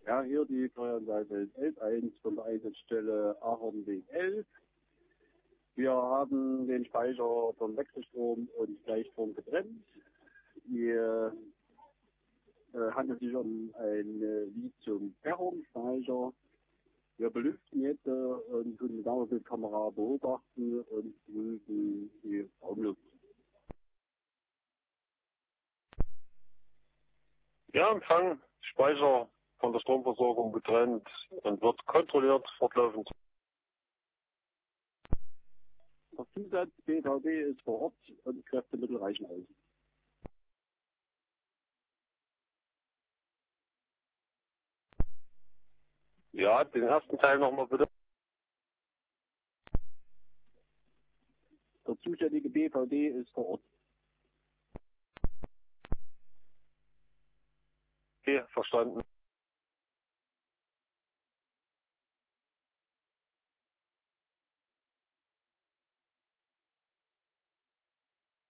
Ja, hier die Feuerwehrseite 11.1 von der Einsatzstelle Ahornweg 11. Wir haben den Speicher vom Wechselstrom und Gleichstrom getrennt. Hier handelt sich um einen Lithium-Ferrum-Speicher. Wir belüften jetzt und können die Wärmebildkamera beobachten und prüfen die Raumluft. Ja, Empfang, Speicher von der Stromversorgung getrennt und wird kontrolliert fortlaufend. Der Zusatz BVB ist vor Ort und Kräftemittel reichen aus. Ja, den ersten Teil nochmal bitte. Der zuständige BVB ist vor Ort. Okay, verstanden.